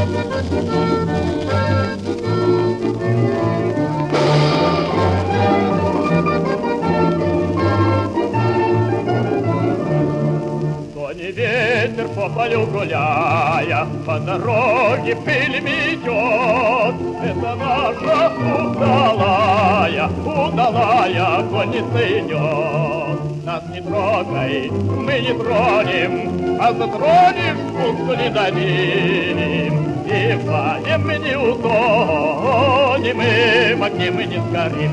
Ветер по полю гуляя, по дороге пыль метет. Это наша удалая конница идет. Нас не трогай, мы не тронем, а затронешь, спуску не дадим. И в воде мы не утонем, и в огне мы не сгорим.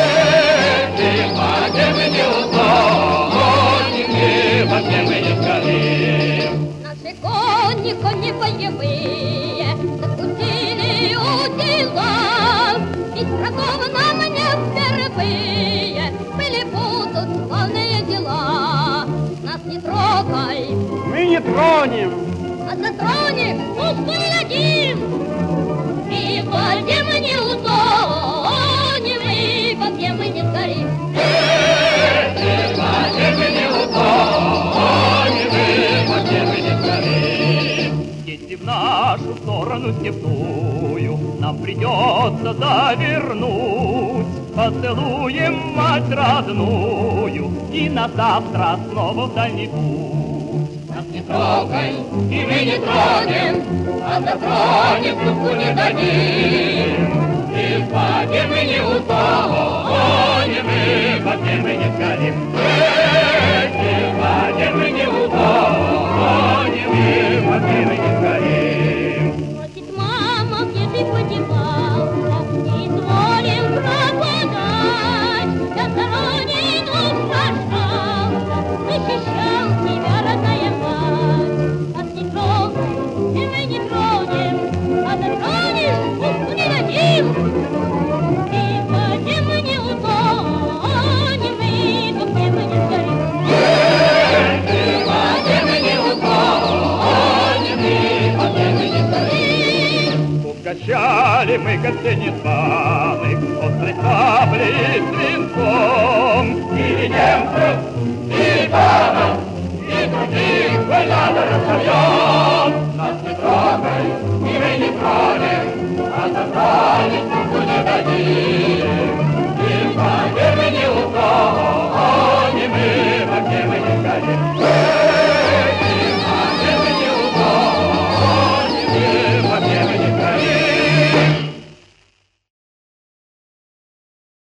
И в воде мы не утонем, и в огне мы не сгорим. Наши кони боевые, закусили удила, ведь врагов нам не впервые, были будут славные дела. Нас не трогай, Мы не тронем, а затронешь, пуску не дадим. И в воде мы не утонем, и в огне мы не сгорим. И в воде мы не утонем, и в огне мы не сгорим. Если в нашу сторону степную нам придется завернуть, поцелуем мать родную и на завтра снова в дальний путь. Нас не трогай, и мы не тронем, а затронем, ступку не дадим. И в воде мы не утонем, и в огне мы не сгорим. И в воде мы не утонем, и в огне мы не сгорим. Просит мама, где ты подевался, изволим пропадать. Я сторонний дух сражался, защищал тебя, родная мать. Нас не трогай, и мы не тронем, а затронешь, пуску не дадим. И в воде мы не утонем, и в огне мы не сгорим. И в воде мы не утонем, и в огне мы не сгорим. Угощали мы гостей незваных острой саблей и свинцом. И немцев, и панов, и других война разовьет. Нас не трогай, и мы не тронем, а затронем, ступку не дадим.